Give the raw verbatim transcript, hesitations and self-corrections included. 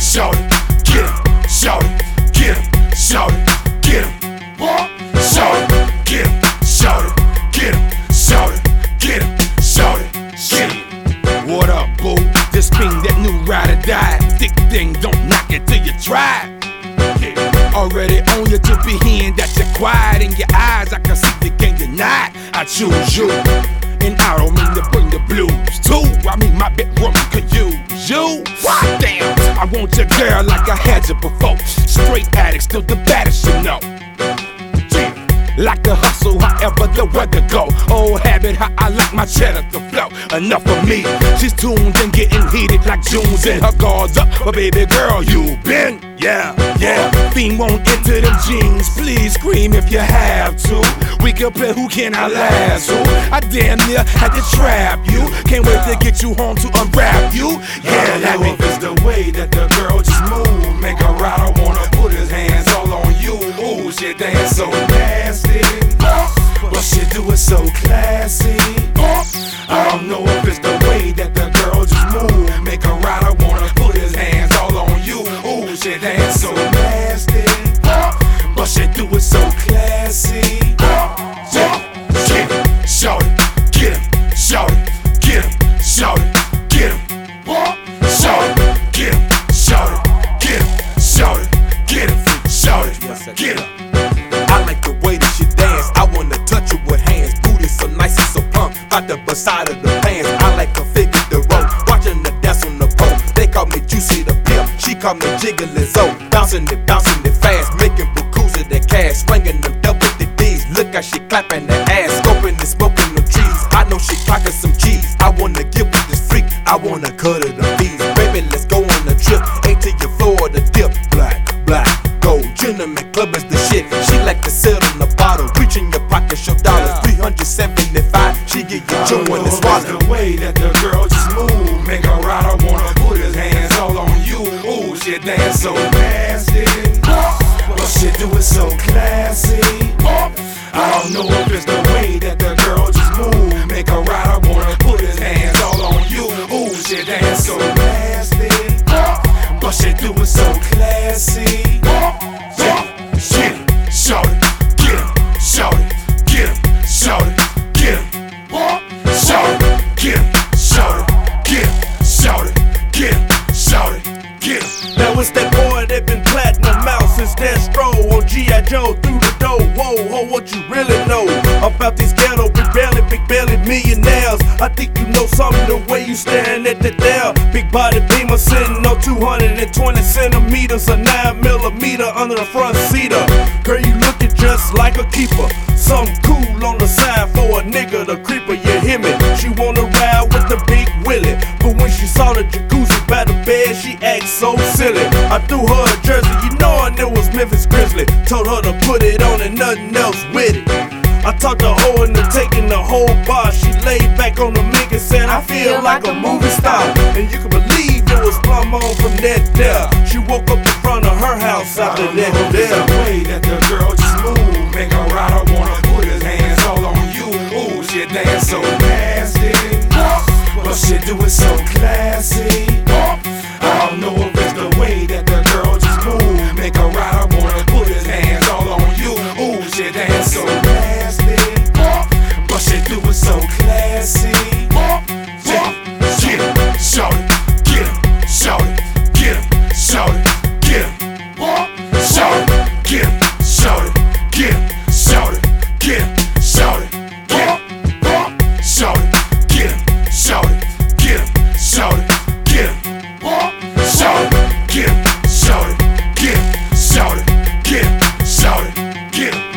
shout it, get him, shout it, get him, shout it, get him, shout it, get him, shout it, get him, shout it, get him, shout it, get him. What up, boo? This thing, that new ride or die. Thick thing, don't knock it till you try. Already on you to be hearing that you're quiet. In your eyes, I can see you can't deny. I choose you, and I don't mean to bring the blues too. I mean my bedroom could use you. Why damn, I want your girl like I had you before. Straight addict, still the baddest you know. Like a hustle, however the weather go. Old habit, how I like my cheddar to flow. Enough of me, she's tuned and getting heated like June's in her guards up. But baby girl, you been, yeah, yeah. Fiend won't enter them jeans, please scream if you have to. We can play who can I last who. I damn near had to trap you. Can't wait to get you home to unwrap you. Yeah, that me. It's the way that the girl just move. Make a rider wanna put his hands all on you. Ooh, she dance so nasty, but she do it so classy. I don't know if it's the way that the girl just move. Make a rider wanna put his hands all on you. Ooh, she dance so nasty, but she do it so classy. Yeah, get him, shout it, get him, shout it, get him, shout it, get him, shout it, get him, shout it, get him, shout it, get him, shout it, get him. I like the way that she dance. I wanna touch her with hands. Booty so nice and so plump, out the beside of the pants. I like her figure the rope, watching her dance on the pole. They call me Juicy the Pimp, she call me Jiggling Zoe. Bouncing it, bouncing it fast, making bukus of the cash, swinging them double the D's. Look how she clapping the ass, scoping and smoking them trees. I know she clocking some cheese. I wanna give her this freak, I wanna cut her the bees. Baby, let's go on a trip, ain't till you floor the dip. Black, black, gold, gentleman club is the shit. She like to sit on the bottle, reach in your pocket, show dollars. three hundred seventy-five, she get you chewing and swallowing. The way that the girl just move, make a rider wanna put his hands all on you. Ooh, she dance so nasty, but she do it so classy. I don't know if it's the way that the girl just move, make a rider wanna put his hands all on you. Ooh, she dance so nasty, but she do it so classy. Yeah, get him, shout it, get him, shout it, get him, shout it, get him, shout it, get him, shout it, get him, shout it, get him, shout it, get him. Now it's that boy that been platinum out since that stroll on G I Joe through the door. Whoa, ho, what you really know about these ghetto big belly, big belly millionaires? I think you know something the way you staring at that there. Big body beamer sitting on two hundred twenty centimeters, a nine millimeter under the front seater. Girl, you looking just like a keeper. Something cool on the side for a nigga, the creeper, you hear me? She wanna ride with the big Willie, but when she saw the jacuzzi by the bed, she act so silly. I threw her a jersey, you knowin' it was Memphis Grizzly. Told her to put it on and nothing else with it. I talked to her into taking the whole bar. She laid back on the mink and said, I feel like a movie star. And you can believe it was plumb on from that there. She woke up in front of her house after that there. The way that the girl just move, make a rider wanna put his hands all on you. Ooh, she dance so nasty, but she do it so classy. I don't know if it's the way that the girl just move, make a rider wanna put his hands all on you. Ooh, she dance so nasty, but she do it so classy. Yeah, get him, shout it, get him, shout it, get him, shout it, get him, shout it, get him, shout it, get him, shout it, get him, shout it, get him, shout it, get him, shout it, get him, shout it, get him, shout it, get him, shout it, get him, shout it, get him, shout it, get him.